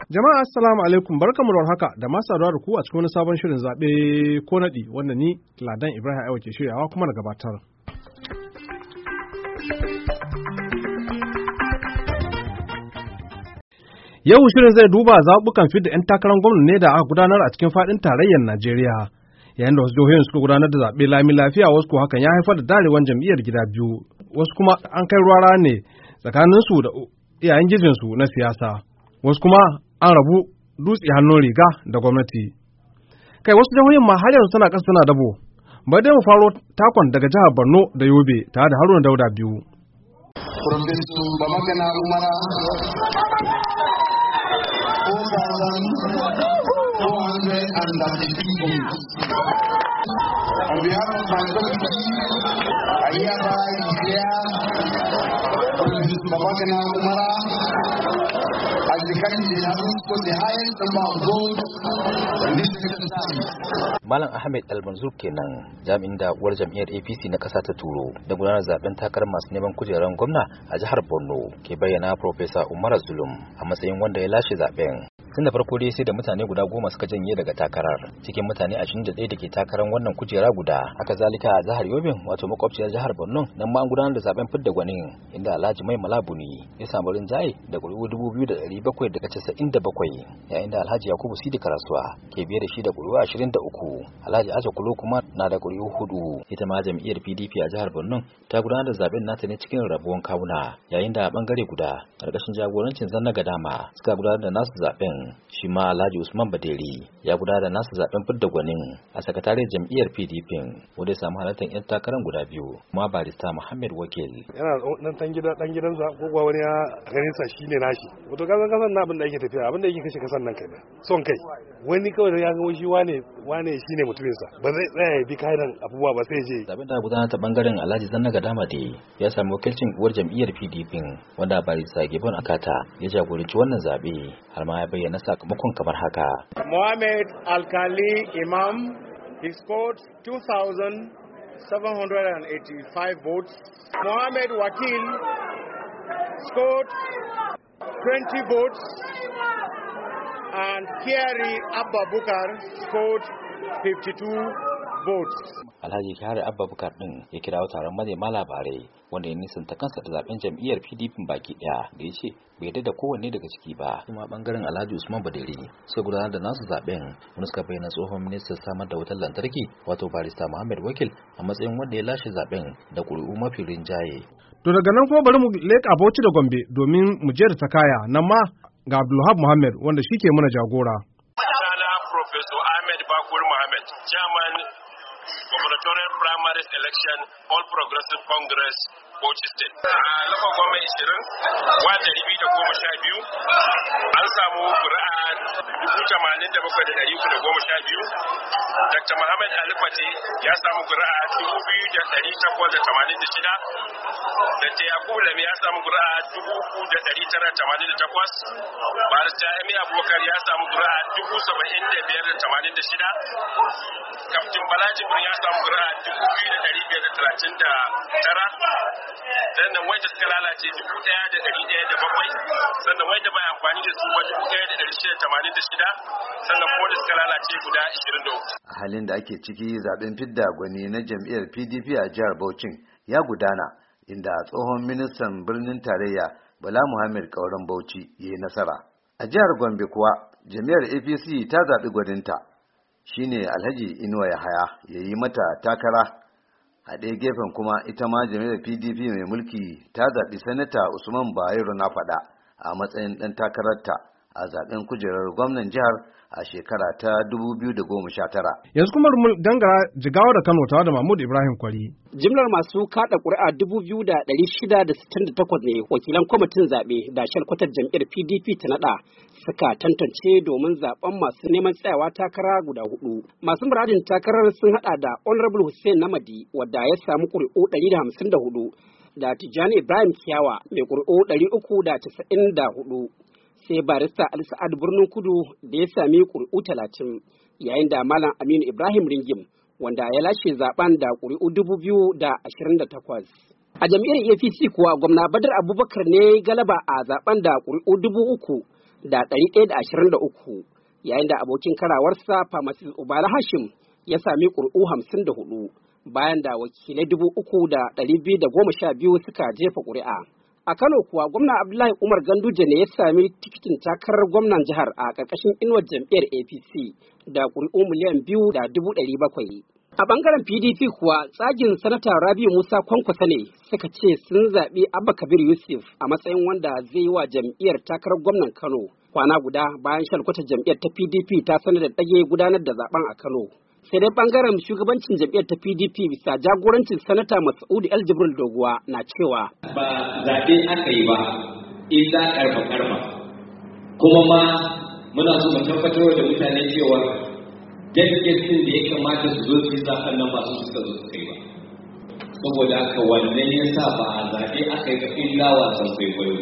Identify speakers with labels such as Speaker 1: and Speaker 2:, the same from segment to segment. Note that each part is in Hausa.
Speaker 1: Jama'a assalamu alaikum, barkamu da haka da masu saduwa da ku a cikin wani sabon shirin zaɓe ko naɗi wanda ni Ladan Ibrahim Aiwa ke shiryawa kuma na gabatar. Yau shirin zai duba zaɓuɓɓukan fidda 'yan takarar gwamna ne da aka gudanar a cikin faɗin tarayyar Najeriya. Yayin da wasu jihohin suka gudanar da zaɓe lami lafiya, wasu ko hakan ya haifar da darewan jam'iyyar gida biyu, wasu kuma an kai ruwa ne tsakaninsu da iyayen gijinsu na siyasa, wasu kuma an rabu dutse hannun riga da gwamnati. Kai wasu jihohin ma har yanzu tana ƙasa tana dabo. Bai dai mu faro takon daga jihar Borno da Yobe tare da Haruna Dauda biyu.
Speaker 2: Professor Babagana Umara 4,432 votes. On behalf of my committee, I hereby declare Professor Babagana Umara as the candidate having scored the highest number of votes in this exercise.
Speaker 3: Malam Ahmed Al-Manzur kenan, jami'in da uwar jam'iyyar APC na ƙasa ta turo da gudanar zaben takarar masu neman kujerar gwamna a jihar Borno, ke bayyana Professor Umar Zulum a matsayin wanda ya lashe zaben. Tun da farko dai sai da mutane guda 10 suka janye daga takarar, cikin mutane 21 da ke takarar wannan kujera guda. Haka zalika a jihar Yobe, wato makwabciyar jihar Borno, nan ma an gudanar da zaben fidda gwanin, inda Alhaji Mai Malabuni ya samu rinjaye da ƙuri'u 2,797, yayin da Alhaji Yakubu Sidi Karasuwa ke biye da shi da ƙuri'u 23. Alhaji Aja Kulo kuma na da ƙuri'u 4. Ita ma jam'iyyar PDP a jihar Borno ta gudanar da zaben nata ne cikin rabuwan kawuna, yayin da a bangare guda ƙarƙashin jagorancin Zanna Gadama suka gudanar da nasu zaben. Shi ma Alhaji Usman Baderi ya gudanar da nasu zaben fidda gwanin a sakatariyar jam'iyyar PDP, wanda ya samu halartar 'yan takarar guda biyu, kuma barista Muhammad Wakil.
Speaker 4: Yana dan gidansa ko kuwa wani ya ganin sa shine nashi. Wato kasan na abin da yake tafiya, abin da yake kashe kasan nan kai son kai. Wani kawai da ya ga shi wane shine mutumin sa, ba zai tsaya ya bi kaidan abubuwa ba sai je.
Speaker 3: Zaben da gudanar ta bangaren Alhaji Zanna Gadama da ya samu wakilcin uwar jam'iyyar PDP, wanda barista Gibbon Akata ya jagoranci wannan zabe, har ma ya bayyana sakamakon kamar haka.
Speaker 5: Mohammed Alkali Imam, he scored 2,785 votes. Mohammed Wakil scored 20 votes, and Kiari Abba Bukar scored 52 votes.
Speaker 3: Alhaji Kyari Abba Bukar din ya kirawo taron manema labarai, wanda ya nisanta kansa da zaben jam'iyyar PDP baki daya, da ya ce bai yarda da kowanne daga ciki ba. Kuma bangaren Alhaji Usman Baderi sai gudanar da nasu zaben, wani suka bayyana tsohon ministan samar da wutar lantarki wato barista Muhammad Wakil a matsayin wanda ya lashe zaben da ƙuri'u mafi rinjaye.
Speaker 1: To daga nan kuma bari mu leƙa Bauchi da Gombe domin mu je da ta kaya, nan ma ga Abdulwahab Muhammad wanda shi ke mana jagora.
Speaker 6: Sunana Professor Ahmed Bakur Muhammad, Chairman Gubernatorial Primaries Election, All Progressive Congress, Bauchi State. A lafa goma 20, wata 212, an samu ƙuri'a 87,312. Dr. Muhammad Ali Fati ya samu ƙuri'a 2,886. Dr. Yakubu Lami ya samu ƙuri'a 3,988. Barista Emi Abubakar ya samu ƙuri'a 75,086. Kaftin Balaji Bin ya samu ƙuri'a 2,539. Sannan wanda suka lalace 1,107. Sannan wanda bai amfani da su 1,686. Sannan kuma da suka lalace guda 23.
Speaker 7: A halin da ake ciki, zaben fidda gwani na jam'iyyar PDP a jihar Bauchi ya gudana, inda tsohon ministan birnin tarayya Bala Muhammad Kauran Bauchi ya yi nasara. A jihar Gombe kuwa jam'iyyar APC ta zaɓi gwaninta, shine Alhaji Inuwa Yahaya ya yi mata takara. A ɗaya gefen kuma ita ma jam'iyyar PDP mai mulki ta zaɓi Sanata Usman Bayero na faɗa a matsayin ɗan takararta a zaɓen kujerar gwamnan jihar a shekara ta 2019.
Speaker 1: Yanzu kuma mu dangara Jigawa da Kano tare da Mahmud Ibrahim Kwari.
Speaker 8: Jimlar masu kada ƙuri'a 2,668 ne wakilan kwamitin zaɓe da shalkwatar jam'iyyar PDP ta naɗa suka tantance domin zaɓen masu neman tsayawa takara guda 4. Masu muradin takarar sun haɗa da Honorable Hussein Namadi wadda ya samu ƙuri'u 154, da Tijjani Ibrahim Kiyawa mai ƙuri'u 394. Sai barista Al-Sa'ad Birnin Kudu da ya sami ƙuri'u 30, yayin da Malam Aminu Ibrahim Ringim wanda ya lashe zaben da ƙuri'u 2,028. A jam'iyyar APC kuwa gwamna Badar Abubakar ne galaba a zaben da ƙuri'u da 123, yayin da abokin karawarsa Pharmacist Ubala Hashim ya sami ƙuri'u 54 bayan da wakilai 3,212 suka jefa ƙuri'a. A Kano kuwa gwamna Abdullahi Umar Ganduje ne ya sami tikitin takarar gwamnan jihar a ƙarƙashin inuwar jam'iyyar APC da ƙuri'u miliyan 2,700,000. A ɓangaren PDP kuwa tsagin sanata Rabiu Musa Kwankwasa ne suka ce sun zaɓi Abba Kabir Yusuf a matsayin wanda zai yi wa jam'iyyar takarar gwamnan Kano kwana guda bayan shalkwatar jam'iyyar ta PDP ta sanar da ɗage gudanar da zaben a Kano. Sai dai ɓangaren shugabancin jam'iyyar ta PDP bisa jagorancin sanata Mas'udu El Jibril Doguwa na cewa
Speaker 9: ba zaɓe aka yi ba illa karfa kuma ma muna so mu tabbatar da mutane cewa delegates din da ya kamata su zo su yi zaɓen nan ba su suka zo su kai ba saboda haka wannan ya sa ba a zaɓe aka yi ga illa wasan kwaikwayo.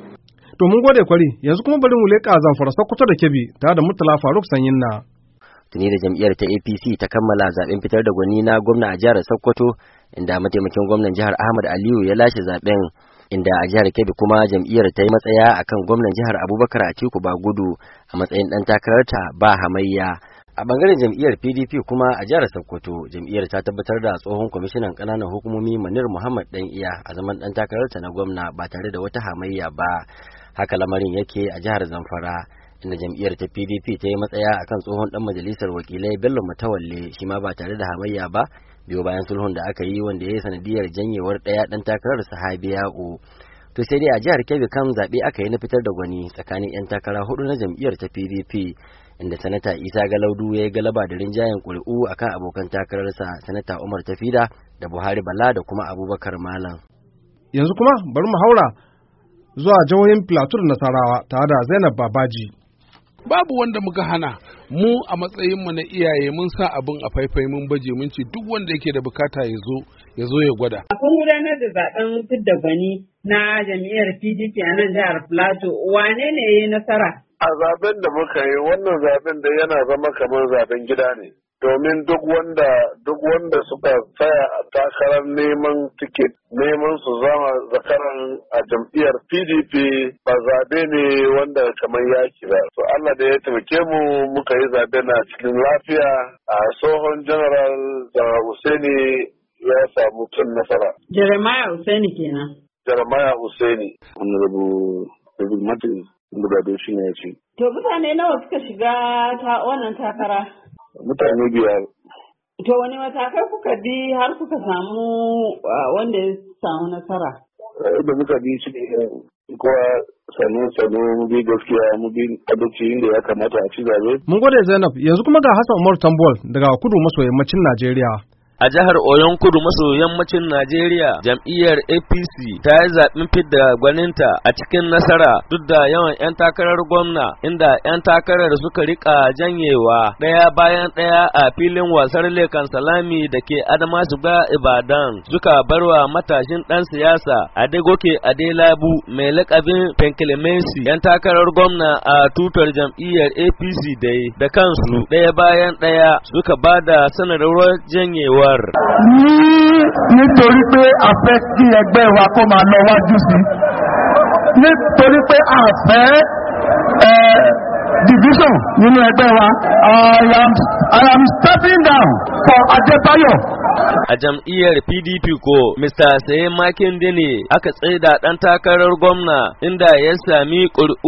Speaker 1: To mun gode Kwari, yanzu kuma bari mu leƙa Zamfara Sokoto da Kebbi tare da Murtala Faruk Sanyinna.
Speaker 10: Tuni da jam'iyyar ta APC ta kammala zaɓen fitar da gwani na gwamna a jihar Sokoto, inda mataimakin gwamnan jihar Ahmad Aliyu ya lashe zaɓen, inda a jihar Kebbi kuma jam'iyyar ta yi matsaya akan gwamnan jihar Abubakar Atiku Bagudu a matsayin ɗan takararta ba hamayya. A bangaren jam'iyyar PDP kuma a jihar Sokoto, jam'iyyar ta tabbatar da tsohon kwamishinan ƙananan hukumomi Manir Muhammad Ɗaniya a zaman ɗan takararta na gwamna ba tare da wata hamayya ba. Haka lamarin yake a jihar Zamfara, inda jam'iyyar ta PDP ta yi matsaya akan tsohon ɗan majalisar wakilai Bello Matawalle shi ma ba tare da hamayya ba, biyo bayan sulhun da aka yi wanda ya yi sanadiyar janyewar ɗaya ɗan takarar Sahabi Ya'u. To sai dai a jihar Kebbi kan zaɓe aka yi na fitar da gwani tsakanin 'yan takara hudu na jam'iyyar ta PDP, inda sanata Isa Galaudu ya yi galaba da rinjayen ƙuri'u akan abokan takararsa sanata Umar Tafida da Buhari Bala da kuma Abubakar Malam.
Speaker 1: Yanzu kuma bari mu haura zuwa jihohin Plateau da Nasarawa tare da Zainab Babaji.
Speaker 11: Babu wanda muka hana, mu a matsayinmu na iyaye mun sa abin a faifai mun baje mun ce duk wanda yake da bukata ya zo ya gwada.
Speaker 12: Kun gudanar da zaben fidda gwani na jam'iyyar PDP a nan jihar Plateau, wane ne ya yi nasara?
Speaker 13: A zaben da muka yi, wannan zaben da yana zama kamar zaben gida ne. Domin duk wanda suka tsaya a takarar neman tiket, neman su zama zakaran a jam'iyyar PDP ba zabe ne wanda kamar yaki ba. So Allah da ya taimake mu muka yi zabe na cikin lafiya, a tsohon general da Hussaini ya samu cin nasara.
Speaker 12: Jeremiah Hussaini kenan.
Speaker 13: Jeremiah Hussaini. Honorable David Martin guda shi ne ya ce.
Speaker 12: To mutane nawa suka shiga ta wannan takara?
Speaker 13: Mutane 5.
Speaker 12: To wani matakai kuka bi har kuka samu wanda ya samu nasara?
Speaker 13: Da muka bi shi kowa sanu mu bi gaskiya mu bi abinci inda ya kamata a ci zabe.
Speaker 1: Mun gode Zainab, yanzu kuma ga Hassan Umar Tambol daga kudu maso yammacin Najeriya.
Speaker 14: A jihar Oyon Kudu maso yammacin Najeriya, jam'iyyar APC ta yi zaɓen fidda gwaninta a cikin nasara duk da yawan 'yan takarar gwamna, inda 'yan takarar suka rika janyewa ɗaya bayan ɗaya a filin wasar Lekan Salami da ke Adamasigba Ibadan, suka barwa matashin ɗan siyasa Adegoke Adelabu mai lakabin Penkilemesi 'yan takarar gwamna a tutar jam'iyyar APC dai da kansu ɗaya bayan ɗaya suka ba da sanarwar janyewa.
Speaker 15: Nítorí pé a fẹ́ kí ẹgbẹ́ wa kó máa lọ wájú sí, nítorí pé a fẹ́ division nínú ẹgbẹ́ wa, I am stepping down for Adebayo.
Speaker 14: A jam'iyyar PDP ko Mr. Saye Makinde ne aka tsaida ɗan takarar gwamna inda ya sami ƙuri'u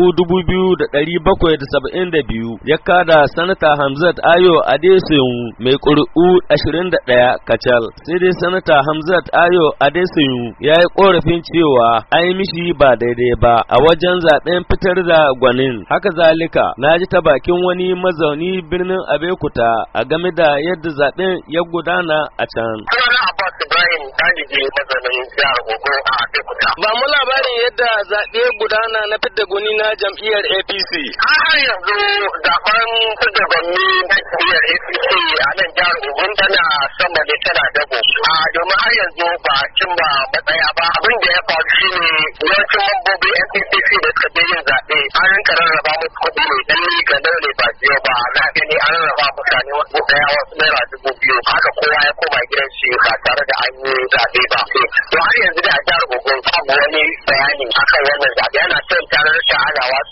Speaker 14: 2,772 ya kada sanata Hamzat Ayo Adeseun mai ƙuri'u 21 kacal. Sai dai sanata Hamzat Ayo Adeseun ya yi ƙorafin cewa an yi mishi ba daidai ba a wajen zaɓen fitar da gwanin. Haka zalika na ji ta bakin wani mazauni birnin Abeokuta a game da yadda zaɓen ya gudana a can.
Speaker 16: Abbas Ibrahim ɗalibi mazanin jihar Ogo a Abeokuta.
Speaker 14: Ba mu labarin yadda zaɓe gudana na fidda gwani na jam'iyyar APC.
Speaker 16: Har yanzu zaɓen fidda gwani na jam'iyyar APC a nan jihar Ogo tana sama ne tana dabo. Domin har yanzu ba cimma matsaya ba. Abin da ya faru shi ne yawancin mambobin NPCC da suka yin zaɓe an rinka rarraba musu kuɗi mai ɗan ga ne ba jiyo ba. Za a gani an rarraba mutane wasu ɗaya wasu naira 2,000. Haka kowa ya koma gidan shi ba tare da an yi zaɓe ba. To har yanzu da jihar Ogun babu wani bayani akan wannan zaɓe. Ana son tarar shahadawa su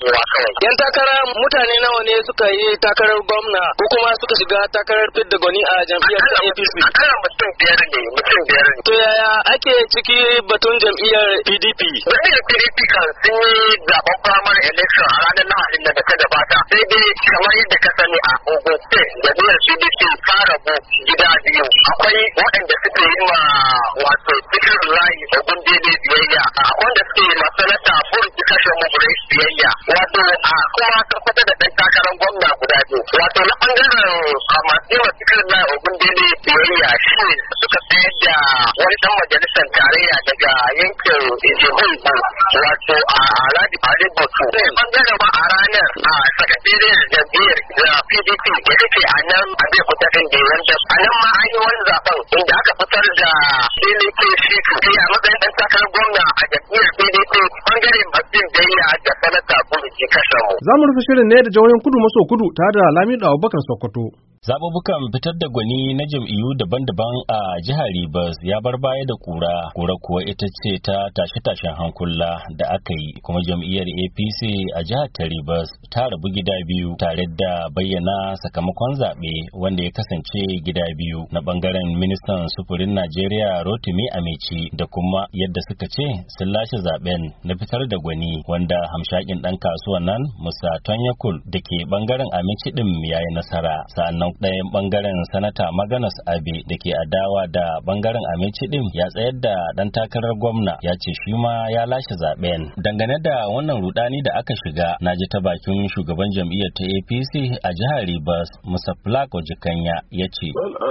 Speaker 16: damuwa kawai.
Speaker 17: Yan takara mutane nawa ne suka yi takarar gwamna ko kuma suka shiga takarar fidda gwani a jam'iyyar APC?
Speaker 16: Akalla mutum biyar ne.
Speaker 17: To yaya ake ciki batun jam'iyyar PDP?
Speaker 16: Jam'iyyar PDP kan sun yi zaben primary election a ranar Lahadin da ta gabata. Sai dai kamar yadda ka sani a Ogun State, jam'iyyar PDP ta rabu gida biyu. Akwai waɗanda suke yi ma wato cikin layi Ogun Dele biyayya. Akwai wanda suke yi ma sanata Buruki kashe Mugure biyayya. Wato kuma tabbatar da ɗan takarar gwamna guda biyu. Wato na ɓangaren masu yi ma cikin layi Ogun Dele biyayya shi ne suka sayar da wani ɗan majalisar tarayya daga yankin Ijehungu wato a Alhaji Ali Batu. Ɓangaren ma a ranar a sakatariyar jam'iyyar PDP da take a nan a bai kuta ɗin da wanda a nan ma an yi wani zaben inda aka fitar da PDP Shitu a matsayin ɗan takarar gwamna a jam'iyyar PDP ɓangaren masu biyayya da sanata Buruki Kashamu.
Speaker 1: Za mu rufe shirin ne da jihohin kudu maso kudu tare da Lamido Abubakar Sokoto.
Speaker 18: Zaɓuɓɓukan fitar da gwani na jam'iyyu daban-daban a jihar Rivers ya bar baya da kura kuwa ita ce ta tashe-tashen hankula da aka yi, kuma jam'iyyar APC a jihar ta Rivers ta rabu gida biyu tare da bayyana sakamakon zaɓe wanda ya kasance gida biyu na ɓangaren ministan sufurin Najeriya Rotimi Amici da kuma yadda suka ce sun lashe zaɓen na fitar da gwani wanda hamshakin ɗan kasuwan nan Musa Tonyakul da ke ɓangaren Amici ɗin ya yi nasara, sa'annan ɗayan ɓangaren sanata Maganas Abe da ke adawa da ɓangaren Amici ɗin ya tsayar da ɗan takarar gwamna ya ce shi ma ya lashe zaɓen. Dangane da wannan rudani da aka shiga, na ji ta bakin shugaban jam'iyyar ta APC a jihar Rivers, Musa Flak Ojikanya, ya ce.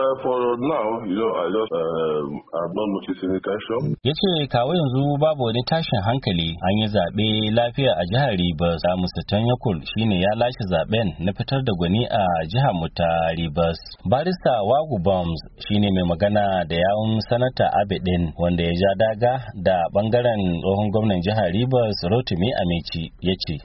Speaker 18: Ya ce kawo yanzu babu wani tashin hankali, an yi zaɓe lafiya a jihar Rivers. Musa Tanyakul shine ya lashe zaɓen na fitar da gwani a jihar mu ta Rivers. Barista Wagu Bombs shine mai magana da yawun sanata Abedin wanda ya ja daga da bangaren tsohon gwamnan jihar Rivers Rotimi Amici ya ce.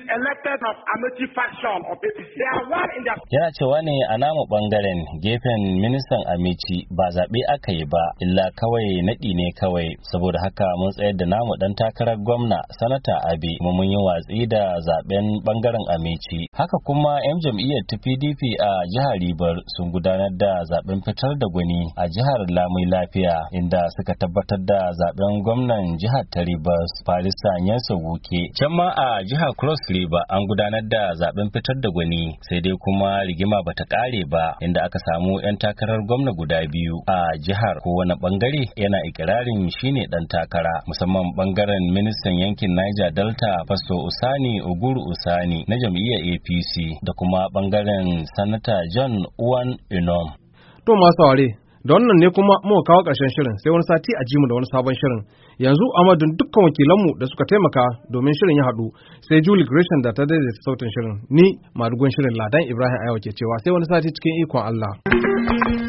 Speaker 18: Yana cewa ne a namu bangaren gefen ministan Amici ba zaɓe aka yi ba illa kawai naɗi ne kawai, saboda haka mun tsayar da namu ɗan takarar gwamna sanata Abe kuma mun yi watsi da zaɓen bangaren Amici. Haka kuma 'yan jam'iyyar ta PDP a jihar Rivers sun gudanar da zaben fitar da gwani a jihar Lamai Lafiya inda suka tabbatar da zaben gwamnan jihar ta Rivers Farisa Nyansa Wuke. Can ma a jihar Cross River an gudanar da zaben fitar da gwani, sai dai kuma rigima bata kare ba inda aka samu 'yan takarar gwamna guda biyu a jihar, kowane bangare yana ikirarin shine dan takara, musamman bangaren ministan yankin Niger Delta Pastor Usani Oguru Usani na jam'iyyar APC da kuma bangaren sanata John Uwan Inom.
Speaker 1: To masu saurare, da wannan ne kuma muka kawo ƙarshen shirin, sai wani sati a jimu da wani sabon shirin. Yanzu amadun dukkan wakilanmu da suka taimaka domin shirin ya haɗu, sai Julie Gresham da ta daidaita sautin shirin. Ni madugun shirin Ladan Ibrahim Ayawa ke cewa sai wani sati cikin ikon Allah.